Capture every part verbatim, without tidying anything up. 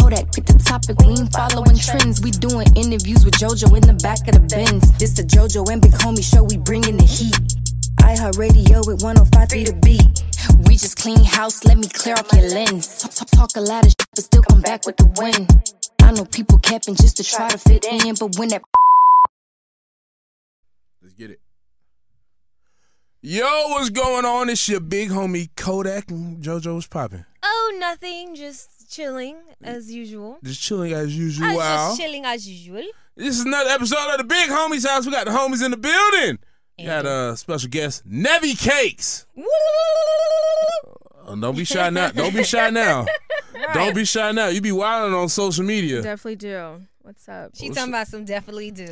Kodak, pick the topic. We ain't following trends. We doing interviews with JoJo in the back of the Benz. This the JoJo and Big Homie show. We bringing the heat. iHeartRadio with one oh five three The Beat. We just clean house. Let me clear up your lens. Talk, talk, talk a lot of shit, but still come back with the win. I know people capping just to try to fit in, but when that. Let's get it. Yo, what's going on? It's your big homie Kodak and JoJo. What's popping? Oh, nothing. Just chilling as usual. Just chilling as usual. I was just chilling as usual. This is another episode of the Big Homies House. We got the homies in the building. We got a uh, special guest, Nevy Cakes. Uh, don't be shy now. Don't be shy now. Right. Don't be shy now. You be wilding on social media. Definitely do. What's up? She talking about some definitely do.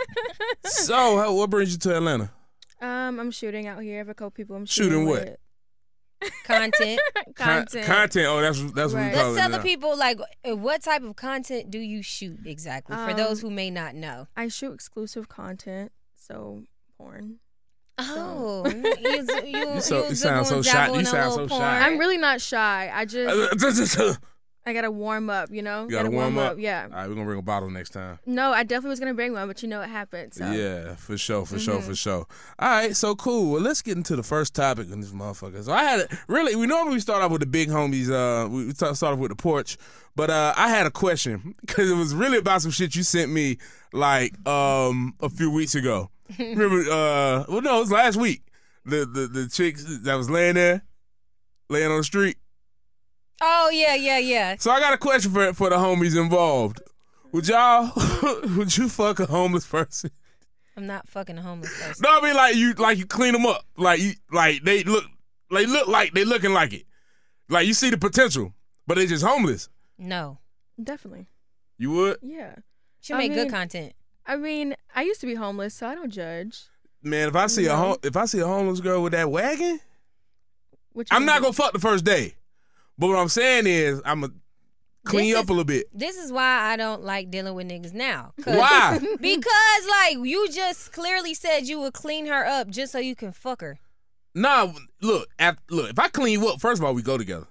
So, how, what brings you to Atlanta? Um, I'm shooting out here. I have a couple people I'm shooting, shooting what? with. Content. Content. Con- content. Oh, that's that's right. what we call Let's it tell now. the people, like, what type of content do you shoot exactly, for Um, those who may not know? I shoot exclusive content, so porn. Oh, you, you, you, You so- you you sound so ziggle and shy. zabble You and a sound little so porn. shy. I'm really not shy. I just All I gotta warm up, you know. You gotta warm up? Yeah. right, we're gonna bring a bottle next time. No, I definitely was gonna bring one, but you know what happened. So. Yeah, for sure, for Mm-hmm. sure, for sure. All right, so cool. Well, let's get into the first topic on this motherfucker. So I had a, really, we normally start off with the big homies. Uh, we start start off with the porch, but uh, I had a question because it was really about some shit you sent me like um a few weeks ago. Remember? Uh, well, no, it was last week. The the the chicks that was laying there, laying on the street. Oh, yeah, yeah, yeah. So I got a question for for the homies involved. Would y'all would you fuck a homeless person? I'm not fucking a homeless person. No, I mean like you like you clean them up, like you like they look they look like they looking like it, like you see the potential, but they just homeless. No. Definitely. You would, Yeah. She I make good mean- content. I mean, I used to be homeless, so I don't judge. man. If I see a No. hom- if I see a homeless girl with that wagon, What you I'm not do? gonna fuck the first day. But what I'm saying is I'm gonna clean This you is- up a little bit. This is why I don't like dealing with niggas now. 'Cause- Why? Because, like, you just clearly said you would clean her up just so you can fuck her. Nah, look, af look. If I clean you up, first of all, we go together.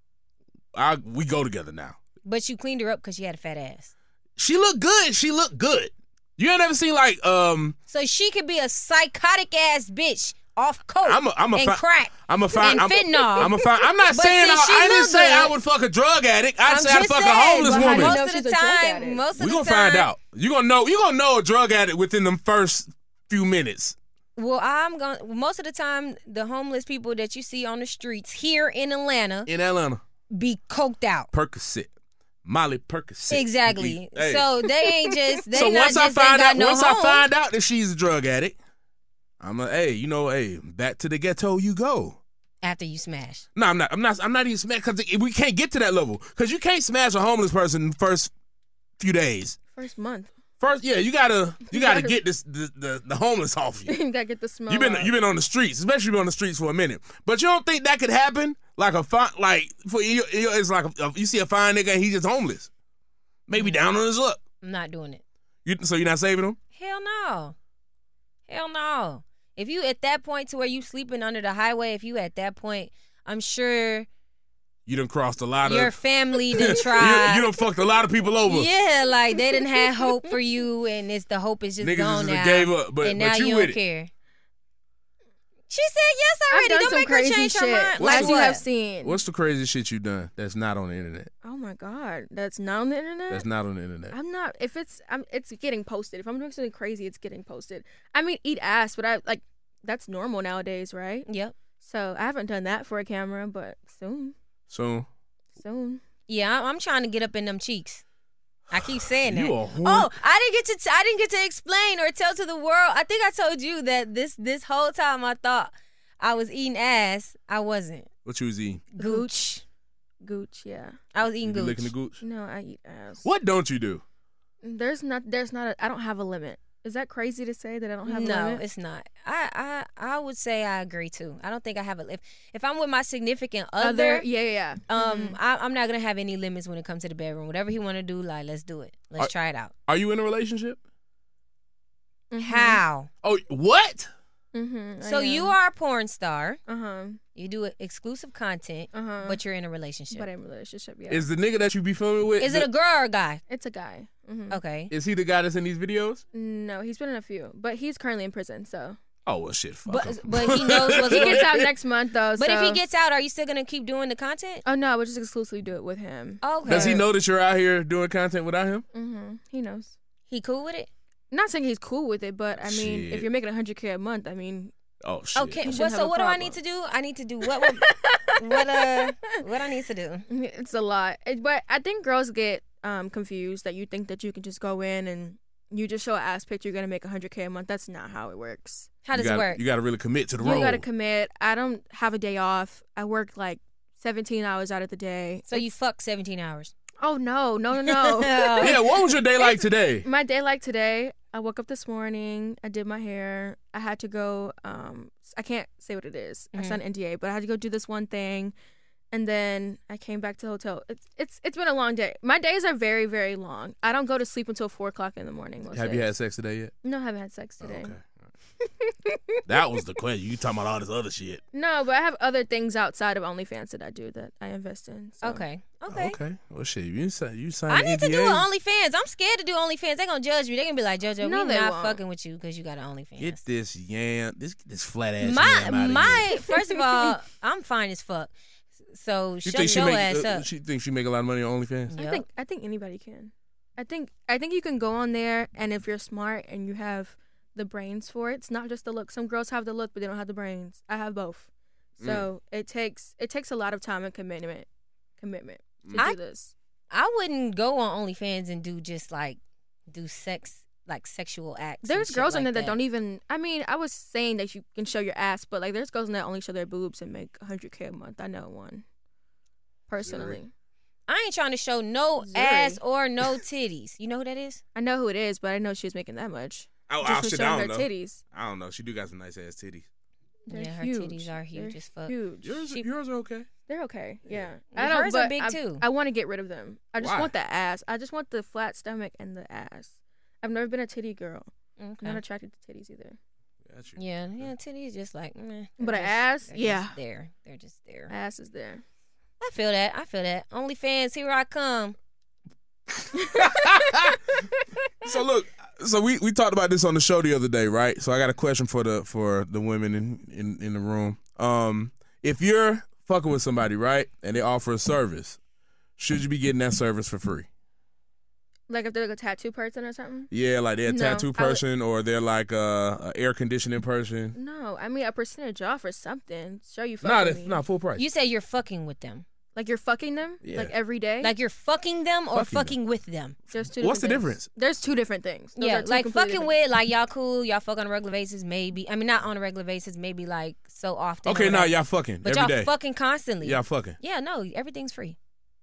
I we go together now. But you cleaned her up because she had a fat ass. She look good. She look good. You ain't ever seen like um. So she could be a psychotic ass bitch off coke I'm a I'm a and fi- crack I'm a fine. and I'm, fentanyl. I'm a fine. I'm not But saying see, I, she I didn't look say good. I would fuck a drug addict. I I'm said I'd just fuck saying, a homeless but how do you woman. know Most of she's the a drug time, addict? most of We the gonna time, find out. You gonna know. You gonna know a drug addict within them first few minutes. Well, I'm going. Most of the time, the homeless people that you see on the streets here in Atlanta In Atlanta, be coked out. Percocet, Molly Percocet. Exactly. Hey. So they ain't just. They so not once just I ain't find got out, no once home. I find out that she's a drug addict, I'm like, hey, you know, hey, back to the ghetto you go. After you smash. No, I'm not. I'm not. I'm not even smash because we can't get to that level because you can't smash a homeless person in the first few days. First month. First, yeah, you gotta you You gotta gotta- get this the, the, the homeless off you. You gotta get the smell. You've been out. you've been on the streets, especially been on the streets for a minute. But you don't think that could happen? Like a fine, like for you, you- it's like a, you see a fine nigga and he's just homeless, maybe down on his luck. I'm not doing it. You, so you're not saving him? Hell no. Hell no. If you at that point to where you sleeping under the highway, if you at that point, I'm sure You done crossed a lot your of. family done you, tried. you done fucked a lot of people over. Yeah, like they didn't have hope for you, and it's the hope is just Niggas gone just now. gave up, but and but now you, you with don't it. care. She said yes I've already. done Don't some make her crazy change shit, her mind. What's Like as you what? have seen. What's the craziest shit you done that's not on the internet? Oh my god, that's not on the internet. That's not on the internet. I'm not. If it's, I'm, it's getting posted. If I'm doing something crazy, it's getting posted. I mean, eat ass, but I like that's normal nowadays, right? Yep. So I haven't done that for a camera, but soon, So soon. Yeah, I'm, I'm trying to get up in them cheeks. I keep saying that. you a whore. Oh, I didn't get to. T- I didn't get to explain or tell to the world. I think I told you that this this whole time I thought I was eating ass. I wasn't. What you was eating? Gooch. Gooch, yeah. I was You eating be gooch. licking the gooch? No, I eat ass. What don't you do? There's not. There's not. A, I don't have a limit. Is that crazy to say that I don't have a No, limit? it's not. I, I I would say I agree too. I don't think I have a if if I'm with my significant other, yeah, yeah, yeah. um, Mhm. I, I'm not gonna have any limits when it comes to the bedroom. Whatever he want to do, like let's do it. Let's Are- try it out. Are you in a relationship? Mhm. How? Oh, what? Mhm. So you are a porn star. Uh huh. You do exclusive content, Uh-huh. but you're in a relationship. But in a relationship, yeah. Is the nigga that you be filming with? Is it a girl or a guy? It's a guy. Mm-hmm. Okay. Is he the guy that's in these videos? No, he's been in a few, but he's currently in prison. So, Oh well, shit. Fuck But him. but he knows what's he going gets out next month though. But if so- he gets out, are you still gonna keep doing the content? oh no, we'll just exclusively do it with him. Okay. Does he know that you're out here doing content without him? Mm-hmm. He knows. He cool with it? Not saying he's cool with it, but I mean, Shit. if you're making one hundred K a month, I mean, Oh shit. Okay. He Well, shouldn't so have a what do I problem. need to do? I need to do what? What? what uh? What I need to do? it's a lot. It- but I think girls get um, confused that you think that you can just go in and you just show an ass picture, you're gonna make one hundred K a month. That's not how it works. How does you it gotta, work? You got to really commit to the You role. gotta commit. I don't have a day off. I work like seventeen hours out of the day. So you It's- fuck seventeen hours. Oh no, no, no, no. Yeah. What was your day like today? My day like today, I woke up this morning, I did my hair. I had to go um I can't say what it is. I Mhm. signed an N D A, but I had to go do this one thing. And then I came back to the hotel. It's it's it's been a long day. My days are very, very long. I don't go to sleep until four o'clock in the morning. Most Have you days. had sex today yet? No, I haven't had sex Oh, today. okay. That was the question. You talking about all this other shit? No, but I have other things outside of OnlyFans that I do that I invest in. So. Okay. Okay. Okay. Well, shit. You signed. You signed. I an need to N D A? do an OnlyFans. I'm scared to do OnlyFans. They gonna judge me. They gonna be like, JoJo, No, we they not won't. fucking with you because you got an OnlyFans. Get this yam. This this flat ass my yam out of my here. first of all, I'm fine as fuck. So You shut think she your make? ass uh, up. She thinks she make a lot of money on OnlyFans. I Yep. think I think anybody can. I think I think you can go on there, and if you're smart and you have the brains for it, it's not just the look. Some girls have the look, but they don't have the brains. I have both. So it takes it takes a lot of time and commitment commitment to I- do this. I wouldn't go on OnlyFans and do just like do sex like sexual acts. and There's shit girls like on there that. don't even. I mean, I was saying that you can show your ass, but like there's girls on there that only show their boobs and make one hundred K a month. I know one personally. I ain't trying to show no Zuri. ass or no titties. You know who that is? I know who it is, but I didn't know she was making that much. Oh, Just oh for shit. showing I her don't know. titties. I don't know. She do got some nice ass titties. They're Yeah, her huge. titties are huge They're as fuck. Huge. Yours, She- yours are okay. They're okay. Yeah. Yeah, I don't, hers are but big I, too. I want to get rid of them. I just Why? want the ass. I just want the flat stomach and the ass. I've never been a titty girl. I'm Okay. not attracted to titties either. Got you. Yeah, yeah, titties just like, meh. But They're an just- ass, they're yeah. just there. They're just there. Ass is there. I feel that. I feel that. OnlyFans, here I come. So look, so we, we talked about this on the show the other day, right? So I got a question for the for the women in, in, in the room. Um, if you're fucking with somebody, right, and they offer a service, should you be getting that service for free? Like if they're like a tattoo person or something? Yeah, like they're a No, tattoo I would- person or they're like a, a air conditioning person. No, I mean a percentage off or something. Show you fuck Nah, with that's me. not full price. You say you're fucking with them. Like you're fucking them? Yeah. Like every day? Like you're fucking them or Fucking fucking with them. There's two What's the different difference? things. There's two different things. Those yeah, are two like completely fucking different- with, like y'all cool, y'all fuck on a regular basis, maybe. I mean, not on a regular basis, maybe like so often. or Okay, now whatever. y'all fucking But every y'all day. fucking constantly. Y'all fucking. Yeah, no, everything's free.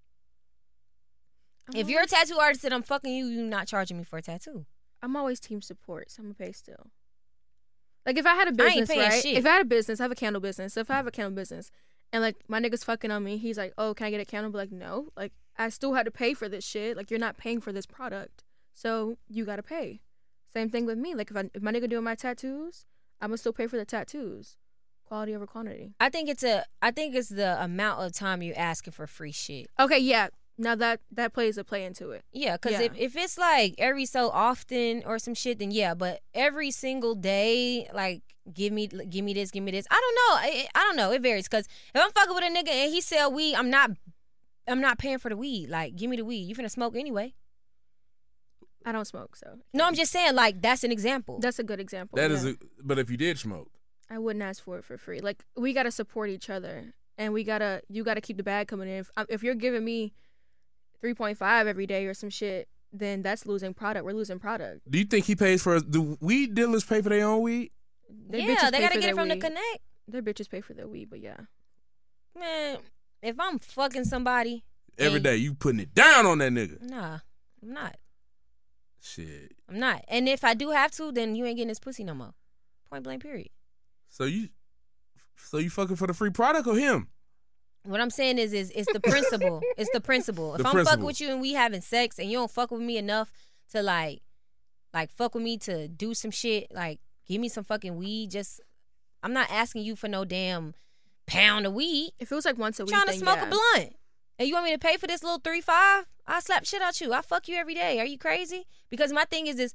I'm If you're a always- tattoo artist and I'm fucking you, you're not charging me for a tattoo. I'm always team support, so I'm gonna pay still. Like if I had a I ain't business, paying right? shit. If I had a business, I have a candle business. So if I have a candle business and like my nigga's fucking on me, he's like, "Oh, can I get a candle?" But like, no, like I still had to pay for this shit. Like you're not paying for this product, so you gotta pay. Same thing with me. Like if I if my nigga doing my tattoos, I'm gonna still pay for the tattoos. Quality over quantity. I think it's a I think it's the amount of time you're asking for free shit. Okay, yeah. Now that that plays a play into it. Yeah, because Yeah. if, if it's like every so often or some shit, then yeah. But every single day, like give me give me this, give me this. I don't know. I, I don't know. It varies. Because if I'm fucking with a nigga and he sell weed, I'm not I'm not paying for the weed. Like give me the weed. You finna smoke anyway. I don't smoke, so No, I'm just saying like that's an example. that's a good example. That is yeah. a, but if you did smoke, I wouldn't ask for it for free. Like we gotta support each other, and we gotta you gotta keep the bag coming in. If, um, if you're giving me three point five every day or some shit, then that's losing product. We're losing product. do you think he pays for? Do weed dealers pay for their own weed? Their yeah, bitches they pay gotta for get their it from weed. the connect. Their bitches pay for their weed, but yeah, Man, if I'm fucking somebody Every and- day you putting it down on that nigga. Nah, I'm not. Shit. I'm not. And if I do have to, then you ain't getting this pussy no more. Point blank. Period. So you, so you fucking for the free product or him? What I'm saying is, is it's the principle. It's the principle. If The I'm principle. fucking with you and we having sex and you don't fuck with me enough to like, like fuck with me to do some shit, like give me some fucking weed. Just, I'm not asking you for no damn pound of weed. If it was like once a I'm week, trying to then smoke yeah. a blunt. And you want me to pay for this little three five? I slap shit out you. I fuck you every day. Are you crazy? Because my thing is this: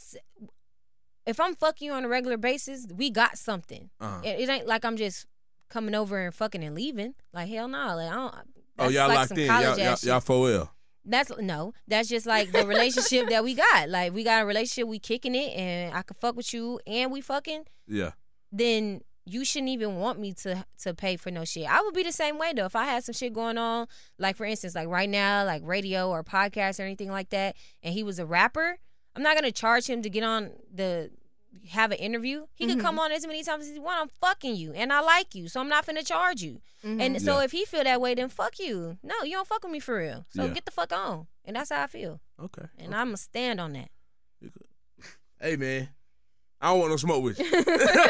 if I'm fucking you on a regular basis, we got something. Uh-huh. It, it ain't like I'm just coming over and fucking and leaving. Like hell no. Like I don't. Oh, that's y'all like locked some in. Y'all, college y'all, ass shit. y'all four L. That's no. That's just like the relationship that we got. Like we got a relationship. We kicking it, and I can fuck with you, and we fucking. Yeah. Then you shouldn't even want me to to pay for no shit. I would be the same way though. If I had some shit going on, like for instance, like right now, like radio or podcast or anything like that, and he was a rapper, I'm not gonna charge him to get on the have an interview. He Mm-hmm. could come on as many times as he want. I'm fucking you, and I like you, so I'm not finna charge you. Mm-hmm. And so Yeah. if he feel that way, then fuck you. No, you don't fuck with me for real. So Yeah. get the fuck on. And that's how I feel. Okay. And I'm gonna stand on that. Hey man, I don't want no smoke with you.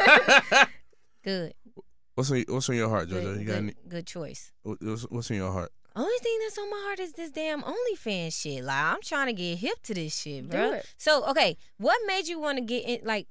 Good. what's on What's on your heart, Good, JoJo? You got good, any? good choice. What's, what's in your heart? Only thing that's on my heart is this damn OnlyFans shit. Like I'm trying to get hip to this shit, bro. Do it. So okay, what made you want to get in? Like,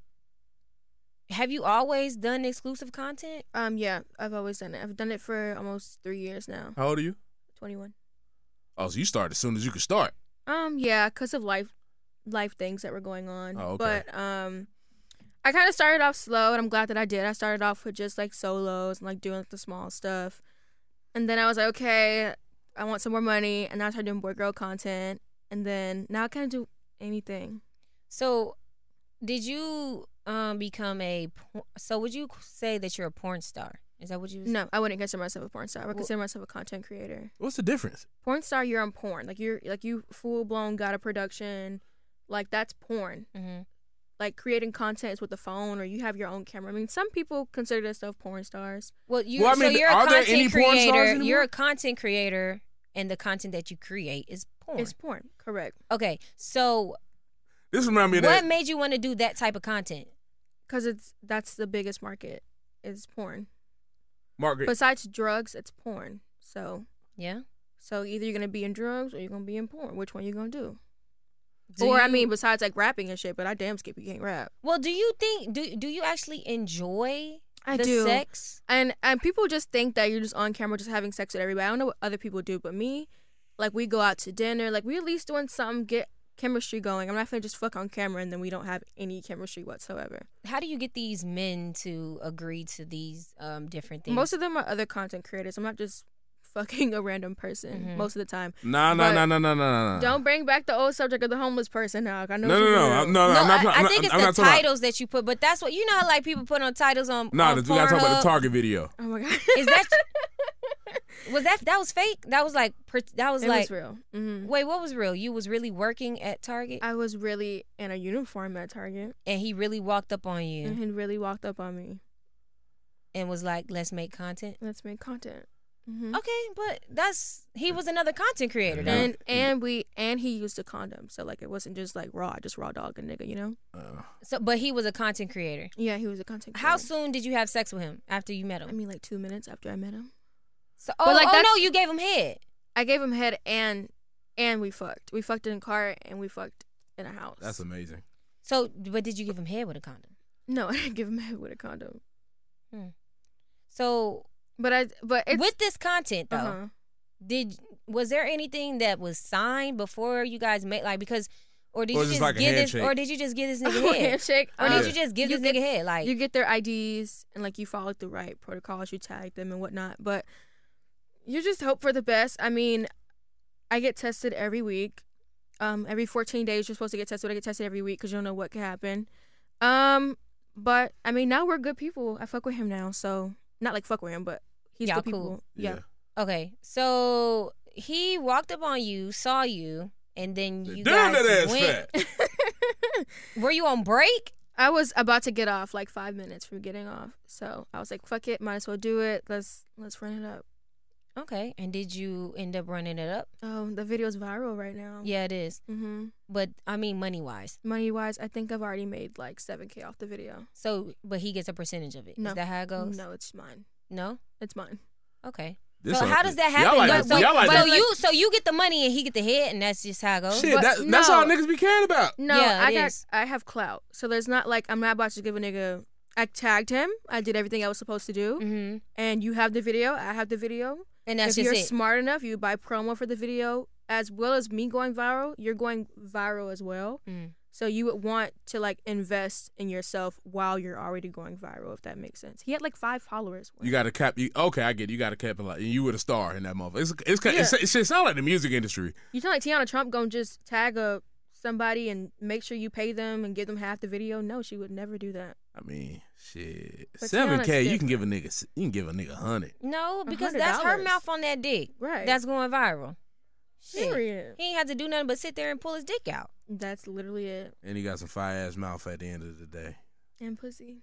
have you always done exclusive content? Um, yeah, I've always done it. I've done it for almost three years now. How old are you? twenty-one. Oh, so you started as soon as you could start. Um, yeah, because of life, life things that were going on. Oh, okay. But um, I kind of started off slow, and I'm glad that I did. I started off with just like solos and like doing like the small stuff, and then I was like, okay, I want some more money, and now I started doing boy girl content, and then now I kind of do anything. So, did you um become a? por- So would you say that you're a porn star? Is that what you? Was- No, I wouldn't consider myself a porn star. I would Well- consider myself a content creator. What's the difference? Porn star, you're on porn. Like you're like you full blown got a production, like that's porn. Mhm. Like creating content is with the phone, or you have your own camera. I mean, some people consider themselves porn stars. Well, you. Well, I mean, so you're a are there content any porn stars creator. anymore? You're a content creator, and the content that you create is porn. It's porn, correct? Okay, so This reminds me of what that. made you want to do that type of content? Because it's that's the biggest market is porn. Margaret. Besides drugs, it's porn. So Yeah. so either you're gonna be in drugs or you're gonna be in porn. Which one you gonna do? Do or I you- mean, besides like rapping and shit. But I damn skip you can't rap. well, do you think do do you actually enjoy I the do. sex? And and people just think that you're just on camera just having sex with everybody. I don't know what other people do, but me, like we go out to dinner, like we at least doing something, get chemistry going. I'm not gonna just fuck on camera and then we don't have any chemistry whatsoever. How do you get these men to agree to these um different things? Most of them are other content creators. I'm not just fucking a random person Mhm. most of the time. Nah, nah, but nah, nah, nah, nah, nah. Don't bring back the old subject of the homeless person now. I know No, what no, you no, do. I'm- no, no. no, I'm not. I, I'm I think not, it's I'm the not talking titles that you put, but that's what you know how like people put on titles on. About, nah, on we gotta talk about Pornhub? the Target video. Oh my god. Is that was that that was fake? That was like per- that was It like was real. hmm wait, what was real? You was really working at Target, I was really in a uniform at Target, and he really walked up on you and he really walked up on me. and was like, "Let's make content." Let's make content. hmm Okay, but that's he was another content creator. Though. And and we and he used a condom, so like it wasn't just like raw, just raw dog a nigga, you know? Uh, So, but he was a content creator. Yeah, he was a content creator. How soon did you have sex with him after you met I him? mean, like two minutes after I met him. So, oh, like, oh that's- no, you gave him head. I gave him head and and we fucked. We fucked in a car and we fucked in a house. that's amazing. So, but did you give him head with a condom? No, I didn't give him head with a condom. So, But I but it's with this content though, uh-huh. did was there anything that was signed before you guys met? Like because, or did Or you just just like a give this, handshake. or did you just give this nigga Oh, head, handshake. or Um, did you just give you this get- nigga head? Like you get their I Ds and like you follow the right protocols, you tag them and whatnot. But you just hope for the best. I mean, I get tested every week. Um, every fourteen days you're supposed to get tested. I get tested every week because you don't know what could happen. Um, but I mean now we're good people. I fuck with him now, so not like fuck with him, but he's Y'all good people. cool. Yeah. okay, so he walked up on you, saw you, and then you Damn guys that ass went. fat. Were you on break? I was about to get off like five minutes from getting off, so I was like, "Fuck it, might as well do it. Let's let's run it up." Okay, and did you end up running it up? Oh, the video's viral right now. Yeah, it is. Mm-hmm. But I mean, money wise. Money wise, I think I've already made like seven k off the video. So, but he gets a percentage of it. No. Is that how it goes? No, it's mine. No? It's mine. Okay. This so a- how does that y'all happen? like though? the- so, y'all like so the- you so you get the money and he get the head, and that's just how it goes. Shit, But that, that's no. all niggas be caring about. No, Yeah, I it got is. I have clout. So there's not like I'm not about to give a nigga I tagged him. I did everything I was supposed to do. Mm-hmm. And you have the video. I have the video. And that's if just you're it. smart enough, you buy promo for the video as well as me going viral. You're going viral as well. Mm. So you would want to like invest in yourself while you're already going viral, if that makes sense. He had like five followers. You got to cap. You, okay, I get it. You got to capitalize. You were the star in that motherfucker. It's, it's, Yeah. it's, it's, it sounds like the music industry. You tell like Tiana Trump gonna just tag a somebody and make sure you pay them and give them half the video? No, she would never do that. I mean, shit. But Seven Tiana's K, you can different. give a nigga. You can give a nigga a hundred. No, because one hundred that's her dollars. mouth on that dick. Right. That's going viral. Shit. Period. He ain't had to do nothing but sit there and pull his dick out. That's literally it. And he got some fire ass mouth at the end of the day. And pussy.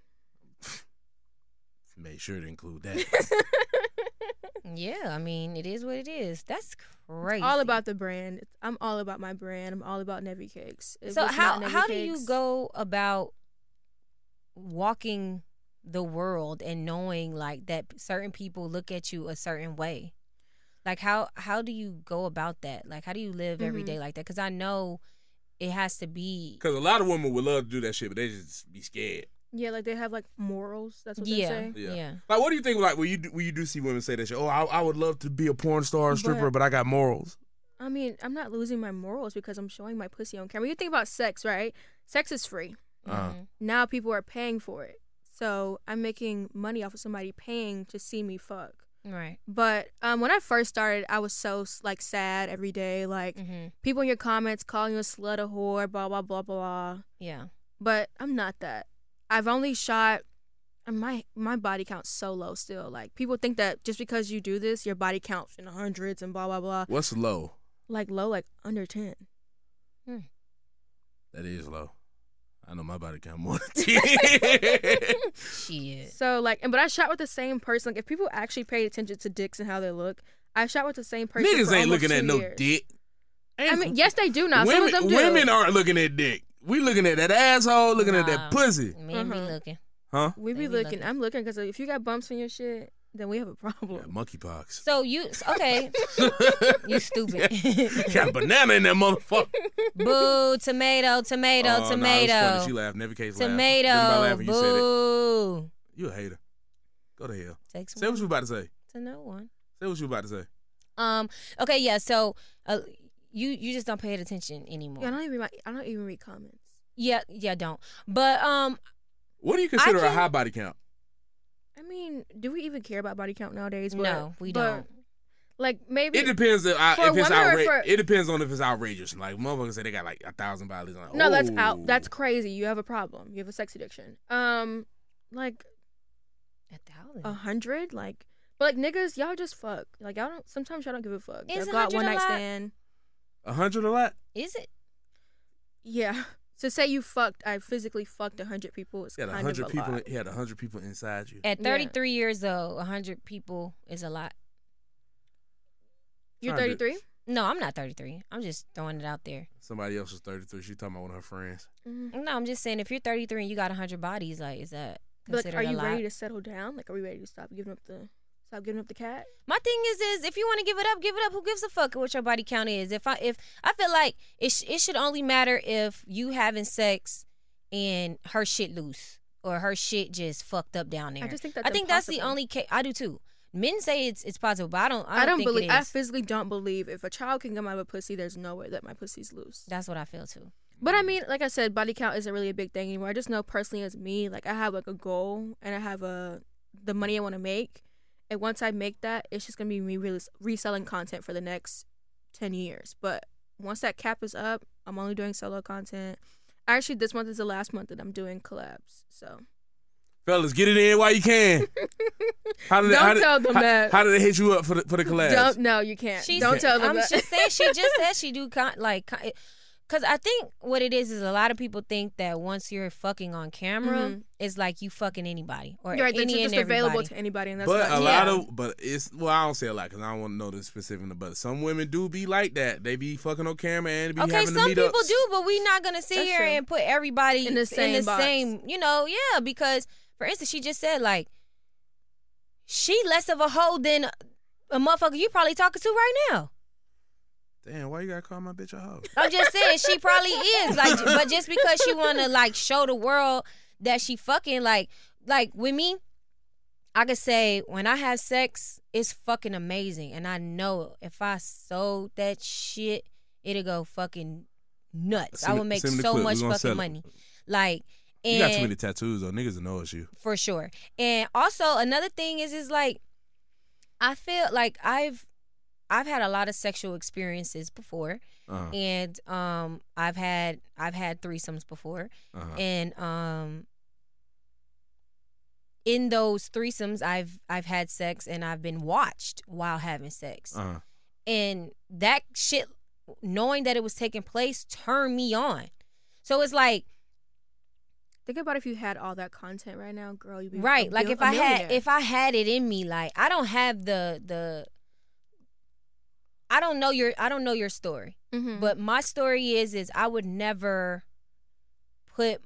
Made sure to include that. Yeah, I mean, it is what it is. That's crazy. All about the brand. It's- I'm all about my brand. I'm all about Nevi Cakes. If So it's how not Nevi how do you Cakes- go about walking the world and knowing like that certain people look at you a certain way? Like how how do you go about that? Like how do you live every Mhm. day like that? Because I know it has to be. Because a lot of women would love to do that shit, but they just be scared. Yeah, like they have like morals. That's what Yeah, they say. Yeah. yeah. Like, what do you think? Like, when you do, when you do see women say that shit, oh, I, I would love to be a porn star or stripper, But- but I got morals. I mean, I'm not losing my morals because I'm showing my pussy on camera. You think about sex, right? Sex is free. Uh-huh. Mhm. Now people are paying for it. So I'm making money off of somebody paying to see me fuck. Right. But um, when I first started, I was so like sad every day. Like Mm-hmm. people in your comments calling you a slut, a whore, blah blah blah blah. Yeah. But I'm not that. I've only shot. And my my body count's so low still. Like people think that just because you do this, your body counts in the hundreds and blah blah blah. What's low? Like low, like under ten. That is low. I know my body count more than ten. Shit. So like, and but I shot with the same person. Like if people actually paid attention to dicks and how they look, I shot with the same person. Niggas for ain't almost looking at two no years. dick. I mean, yes, they do now. Some women, of them do. women aren't looking at dick. We looking at that asshole, looking at that Nah. pussy. Men be Uh-huh. looking. Huh? We They be be looking. looking. I'm looking because if you got bumps in your shit, then we have a Yeah, problem. monkeypox. So you okay? You stupid. Got a banana in that motherfucker. Boo! Tomato! Tomato! Oh, nah, it was funny. tomato! She laughed. Never case laughed. tomato! Didn't nobody laugh when you said it. Boo! You a hater. Go to hell. Takes Say what you about to say. to know one. Say what you about to say. Um. Okay. Yeah. So, uh, you you just don't pay it attention anymore. Yeah, I don't even. Read, I don't even read comments. Yeah. Yeah. Don't. But um. What do you consider a can- high body count? I mean, do we even care about body count nowadays? But, No, we but, don't. Like maybe. It depends if, I, For if it's women or outrageous. for- It depends on if it's outrageous. Like motherfuckers say they got like a thousand bodies. Like, no, that's oh. out. That's crazy. You have a problem. You have a sex addiction. Um, like A thousand. a hundred. Like, but like niggas, y'all just fuck. Like y'all don't. Sometimes y'all don't give a fuck. Is Y'all a got hundred one a night lot? stand. a hundred a lot. Is it? Yeah. So say you fucked. I physically fucked a hundred people. It's He had a kind of hundred a people. lot. He had a hundred people inside you. At Yeah. thirty-three years old, a hundred people is a lot. You're Trying to- thirty-three. No, I'm not thirty-three. I'm just throwing it out there. Somebody else was thirty-three. She talking about one of her friends. Mm-hmm. No, I'm just saying if you're thirty-three and you got a hundred bodies, like is that But like, considered are a you lot? ready to settle down? Like, are we ready to stop giving up the stop giving up the cat? My thing is, is if you want to give it up, give it up. Who gives a fuck what your body count is? If I, if I feel like it, sh- it should only matter if you having sex and her shit loose or her shit just fucked up down there. I just think that's I think that's the impossible. only case. I do too. Men say it's it's possible, but I don't. I don't, I don't think believe. It I is. physically don't believe if a child can come out of a pussy, there's no way that my pussy's loose. That's what I feel too. But I mean, like I said, body count isn't really a big thing anymore. I just know personally as me, like I have like a goal and I have a the money I want to make, and once I make that, it's just gonna be me really reselling content for the next ten years. But once that cap is up, I'm only doing solo content. Actually, this month is the last month that I'm doing collabs. So Fellas, get it in while you can. How did Don't how did, tell them how, that. How did they hit you up for the for the collabs? don't no, you can't. She's, don't tell them I'm that. just saying. She just said she do con- like, because I think what it is is a lot of people think that once you're fucking on camera, Mhm. it's like you fucking anybody or You're right, any that's and just available everybody. to anybody, and that's But not a me. lot Yeah. of, but it's well, I don't say a lot because I don't want to know the specific. But some women do be like that. They be fucking on camera and be Okay, having some the people meetups. do, but we're not gonna sit That's here true. and put everybody In the same box. same, you know, yeah. Because for instance, she just said like she less of a hoe than a, a motherfucker you probably talking to right now. Damn, why you gotta call my bitch a hoe? I'm just saying she probably is like, but just because she want to like show the world that she fucking like, like with me, I could say when I have sex, it's fucking amazing. And I know if I sold that shit, it'll go fucking nuts. Send I me- would make send me the so clip. much We gonna sell fucking it. money. Like, and You got too many tattoos though. Niggas will know it's you. for sure. And also another thing is is like I feel like I've I've had a lot of sexual experiences before. Uh-huh. And um I've had I've had threesomes before. Uh-huh. And um in those threesomes I've I've had sex and I've been watched while having sex. Uh-huh. And that shit, knowing that it was taking place, turned me on. So it's like, Think about if you had all that content right now, girl. You'd be right, a like bil- if a I had millionaire. if I had it in me, like I don't have the the I don't know your I don't know your story. Mhm. But my story is is I would never put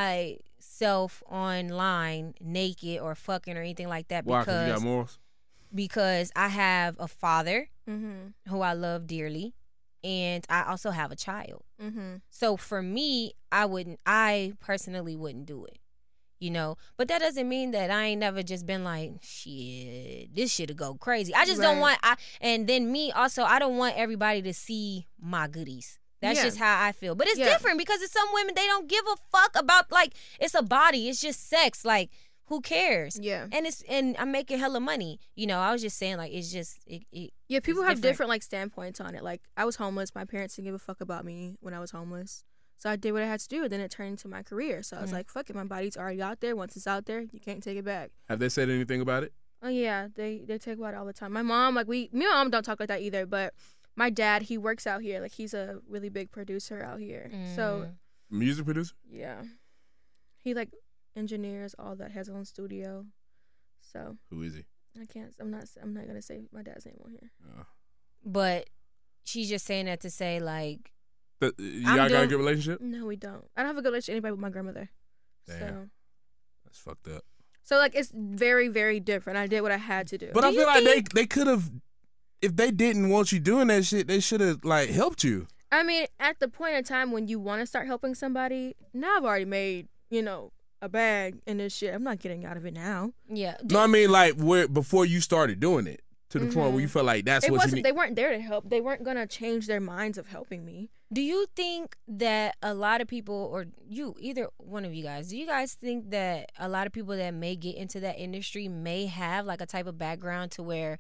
myself online naked or fucking or anything like that Why? Because you got because morals. because I have a father Mhm. who I love dearly, and I also have a child. Mhm. So for me, I wouldn't I personally wouldn't do it. You know, but that doesn't mean that I ain't never just been like, shit, this shit'll go crazy. I just don't Right. want I and then me also, I don't want everybody to see my goodies. That's Yeah. just how I feel. But it's Yeah. different because it's some women, they don't give a fuck about, like, it's a body. It's just sex. Like, who cares? Yeah. And it's and I'm making hella money. You know, I was just saying, like, it's just it, it Yeah, people It's have different. different like standpoints on it. Like I was homeless. My parents didn't give a fuck about me when I was homeless. So I did what I had to do, and then it turned into my career. So I was Mhm. like, fuck it, my body's already out there. Once it's out there, you can't take it back. Have they said anything about it? Oh yeah, they they talk about it all the time. My mom, like we me and my mom don't talk like that either, but my dad, he works out here. Like he's a really big producer out here. So Mm. Music producer? yeah. He like engineers all that, has his own studio. So Who is he? I can't I'm not I'm not gonna say my dad's name on here. Uh, but she's just saying that to say, like, th- you I'm all got a doing- good relationship? No, we don't. I don't have a good relationship with anybody but my grandmother. Damn. So That's fucked up. So like it's very, very different. I did what I had to do. But Do I you feel like think- they they could have, if they didn't want you doing that shit, they should have like helped you. I mean, at the point in time when you want to start helping somebody, now I've already made, you know, a bag in this shit. I'm not getting out of it now. yeah. No, I mean like where before you started doing it to the point Mhm. where you felt like that's It what you wasn't. need. They weren't there to help. They weren't gonna change their minds of helping me. Do you think that a lot of people, or you, either one of you guys, do you guys think that a lot of people that may get into that industry may have like a type of background to where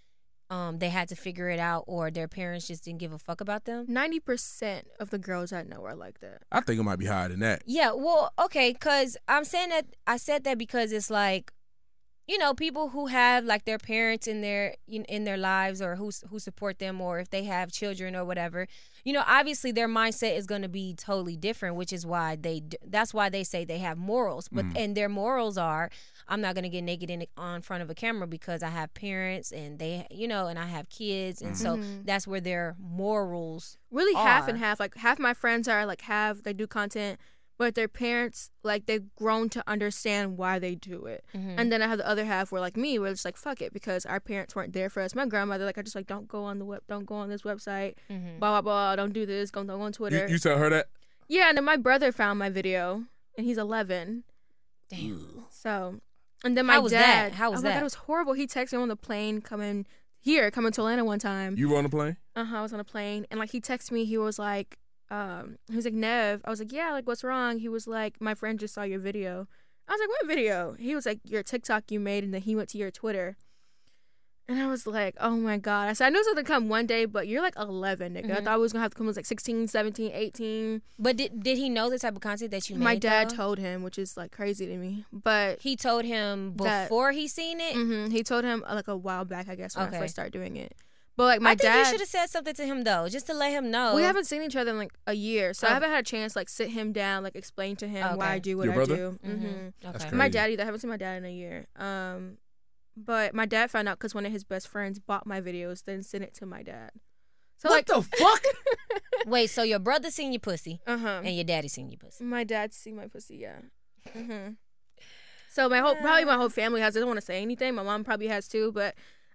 um they had to figure it out, or their parents just didn't give a fuck about them? Ninety percent of the girls I know are like that. I think it might be higher than that. Yeah, well, okay, because I'm saying that, I said that because it's like, you know, people who have like their parents in their in, in their lives, or who who support them, or if they have children or whatever, you know, obviously their mindset is going to be totally different, which is why they d- that's why they say they have morals. But Mm. and their morals are, I'm not going to get naked in on front of a camera because I have parents and they, you know, and I have kids, and so Mhm. that's where their morals. Really, half and Are. half. Like half my friends are like have they do content, but their parents like they've grown to understand why they do it. Mhm. And then I have the other half where like me, we're just like fuck it because our parents weren't there for us. My grandmother, like I just like don't go on the web, don't go on this website, Mhm. blah blah blah, don't do this, don't go on Twitter. You, you tell her that? Yeah, and then my brother found my video, and he's eleven. Damn. So, and then my How was dad. that? How was oh my that? God, it was horrible. He texted me on the plane coming here, coming to Atlanta one time. You were on the plane? Uh huh. I was on a plane, and like he texted me. He was like, um, he was like, Nev. I was like, yeah. Like, what's wrong? He was like, my friend just saw your video. I was like, what video? He was like, your TikTok you made, and then he went to your Twitter. And I was like, oh my God. I said, I knew it was going to come one day, but you're like eleven, nigga. I Mhm. thought it was going to have to come when I was like sixteen, seventeen, eighteen. But did did he know the type of content that you made? My dad though? told him, which is like crazy to me. But He told him That- before he seen it. hmm he told him uh, like a while back, I guess, when Okay. I first started doing it. But like my I think dad. you should have said something to him though, just to let him know. We haven't seen each other in like a year, so Oh. I haven't had a chance to, like sit him down, like explain to him why Okay. I do what Your I brother? do. Mhm. hmm That's Okay. crazy. My dad either. I haven't seen my dad in a year. Um, but my dad found out because one of his best friends bought my videos, then sent it to my dad. So What like, the fuck? Wait, so your brother seen your pussy uh huh. and your daddy seen your pussy. My dad see my pussy, yeah. hmm So my whole probably my whole family has. I don't want to say anything. My mom probably has too, but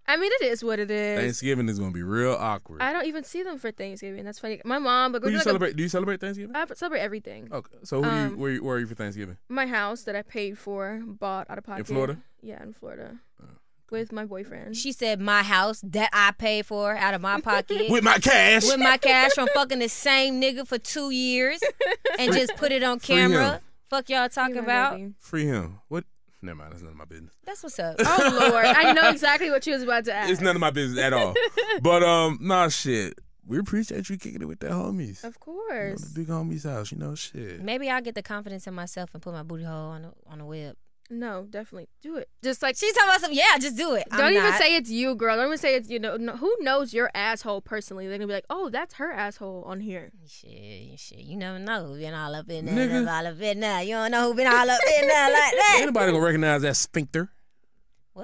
I mean, it is what it is. Thanksgiving is gonna be real awkward. I don't even see them for Thanksgiving. That's funny. My mom, but Who you like celebrate? Do you celebrate Thanksgiving? A, I celebrate everything. Okay, so who do you, Um, where, where are you for Thanksgiving? My house that I paid for, bought out of pocket. In Florida? Yeah, in Florida, with my boyfriend. She said my house that I paid for out of my pocket. With my cash. With my cash from fucking the same nigga for two years and just put it on Free him. camera. Fuck y'all talking Free my about? baby. Free him. What? Never mind. That's none of my business. That's what's up. Oh Lord, I know exactly what you was about to ask. It's none of my business at all. But um, nah, shit. We appreciate you kicking it with the homies. Of You know, course. the big homies house. You know, shit. Maybe I'll get the confidence in myself and put my booty hole on the, on the web. No, definitely do it. Just like She's talking about some, yeah, just do it. don't I'm even not. say it's you, girl. Don't even say it's you. Know no, who knows your asshole personally? They're gonna be like, oh, that's her asshole on here. Shit, shit, you never know who been all up in there, Nigga. all up in there. You don't know who been all up in there like that. Anybody gonna recognize that sphincter? What?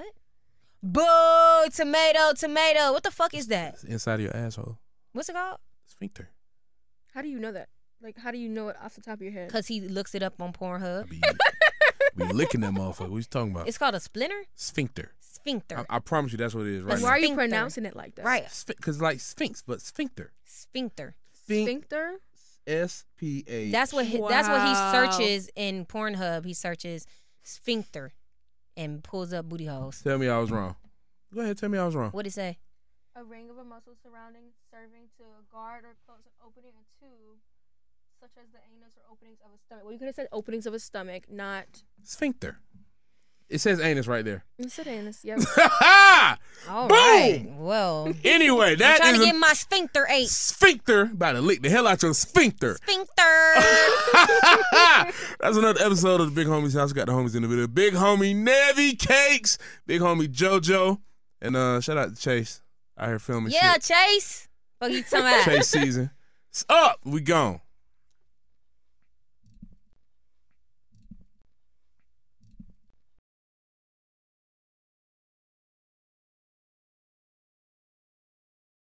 Boo, tomato, tomato. What the fuck is that? It's inside of your asshole. What's it called? Sphincter. How do you know that? Like, how do you know it off the top of your head? Because he looks it up on I Pornhub. be, be licking that motherfucker. What you talking about? It's called a splinter? Sphincter. Sphincter. I, I promise you that's what it is right That's now. Why are you Sphincter. pronouncing it like that? Right. Because like sphinx, but sphincter. Sphincter. Sphincter. S P A. That's what he, that's what he Wow. searches in Pornhub. He searches sphincter and pulls up booty holes. Tell me I was wrong. Go ahead, tell me I was wrong. What'd he say? A ring of a muscle surrounding serving to guard or close an opening a tube, such as the anus or openings of a stomach. Well, you could have said openings of a stomach, not. Sphincter. It says anus right there. You said anus. Yep. All Boom! right. Well, Anyway, I'm that trying is to a get my sphincter ate. sphincter. About to lick the hell out your sphincter. Sphincter. That's another episode of the Big Homies House. Got the homies in the video. Big homie Nevy Cakes, big homie JoJo, and uh, shout out to Chase. Out here filming Yeah, shit. Chase. Fuck you talking about? Chase season. It's up. We gone.